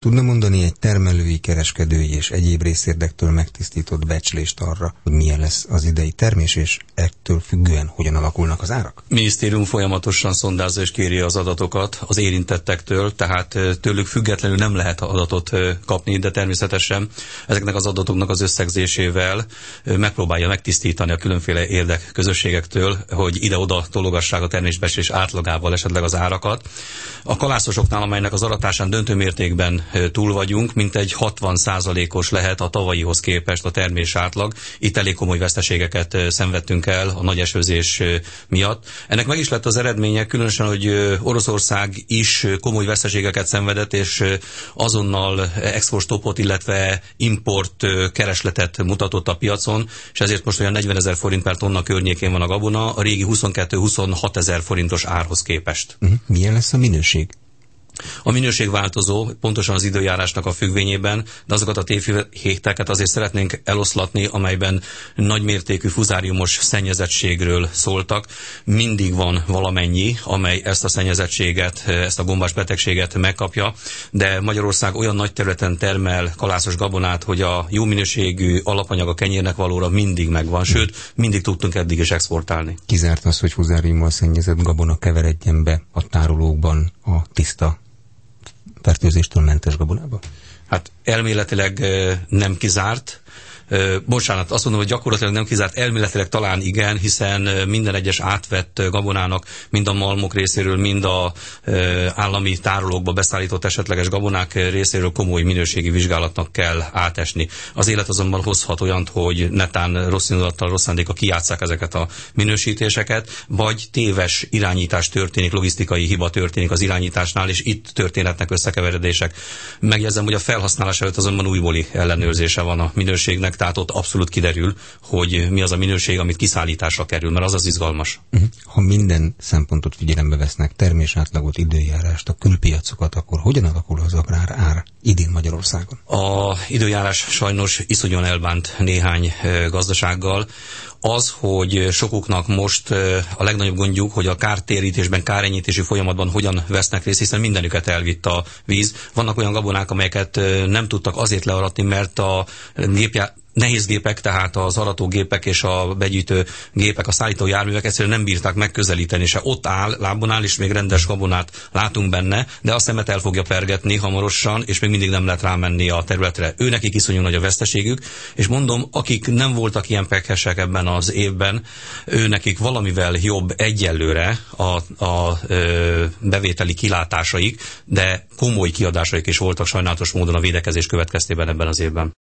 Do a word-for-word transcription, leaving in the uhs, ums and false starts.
Tudna mondani egy termelői, kereskedői és egyéb részérdektől megtisztított becslést arra, hogy milyen lesz az idei termés, és ettől függően hogyan alakulnak az árak? Minisztérium folyamatosan szondázza és kéri az adatokat az érintettektől, tehát tőlük függetlenül nem lehet adatot kapni, de természetesen ezeknek az adatoknak az összegzésével megpróbálja megtisztítani a különféle érdekközösségektől, hogy ide-oda tologassák a termésbecslés átlagával esetleg az árakat. A kalászosoknál, amelynek az aratásán döntő mértékben túl vagyunk, mintegy hatvan százalékos lehet a tavalyihoz képest a termés átlag. Itt elég komoly veszteségeket szenvedtünk el a nagy esőzés miatt. Ennek meg is lett az eredménye, különösen, hogy Oroszország is komoly veszteségeket szenvedett, és azonnal exportstoppot, illetve import keresletet mutatott a piacon, és ezért most olyan negyvenezer forint per tonna környékén van a gabona, a régi huszonkettő-huszonhat ezer forintos árhoz képest. Uh-huh. Milyen lesz a minőség? A minőség változó, pontosan az időjárásnak a függvényében, de azokat a tévhéteket azért szeretnénk eloszlatni, amelyben nagymértékű fuzáriumos szennyezettségről szóltak. Mindig van valamennyi, amely ezt a szennyezettséget, ezt a gombás betegséget megkapja, de Magyarország olyan nagy területen termel kalászos gabonát, hogy a jó minőségű alapanyag a kenyérnek valóra mindig megvan, sőt, mindig tudtunk eddig is exportálni. Kizárt az, hogy fuzáriummal szennyezett gabona keveredjen be a tárolókban a tiszta fertőzéstől mentes gabonába? Hát elméletileg nem kizárt. Bocsánat, azt mondom, hogy gyakorlatilag nem kizárt, elméletileg talán igen, hiszen minden egyes átvett gabonának, mind a malmok részéről, mind a állami tárolókba beszállított esetleges gabonák részéről komoly minőségi vizsgálatnak kell átesni. Az élet azonban hozhat olyant, hogy netán rossz indulattal, rossz szándékkal kijátsszák ezeket a minősítéseket, vagy téves irányítás történik, logisztikai hiba történik az irányításnál, és itt történhetnek összekeveredések. Megjegyzem, hogy a felhasználás előtt azonban újbóli ellenőrzése van a minőségnek, tehát ott abszolút kiderül, hogy mi az a minőség, amit kiszállításra kerül, mert az az izgalmas. Uh-huh. Ha minden szempontot figyelembe vesznek, termésátlagot, időjárást, a külpiacokat, akkor hogyan alakul az agrár ár idén Magyarországon? A időjárás sajnos iszonyan elbánt néhány gazdasággal. Az, hogy sokuknak most a legnagyobb gondjuk, hogy a kártérítésben, kárenyítési folyamatban hogyan vesznek részt, hiszen mindenüket elvitt a víz. Vannak olyan gabonák, amelyeket nem tudtak azért learatni, mert a gépjá... nehéz gépek, tehát az aratógépek és a begyűjtő gépek, a szállító járművek egyszerűen nem bírták megközelíteni, se ott áll, lábon áll, és még rendes gabonát látunk benne, de a szemet el fogja pergetni hamarosan, és még mindig nem lehet rámenni a területre. Őnekik iszonyú nagy a veszteségük, és mondom, akik nem voltak ilyen pekhesek ebben az évben, őnekik valamivel jobb egyelőre a, a ö, bevételi kilátásaik, de komoly kiadásaik is voltak sajnálatos módon a védekezés következtében ebben az évben.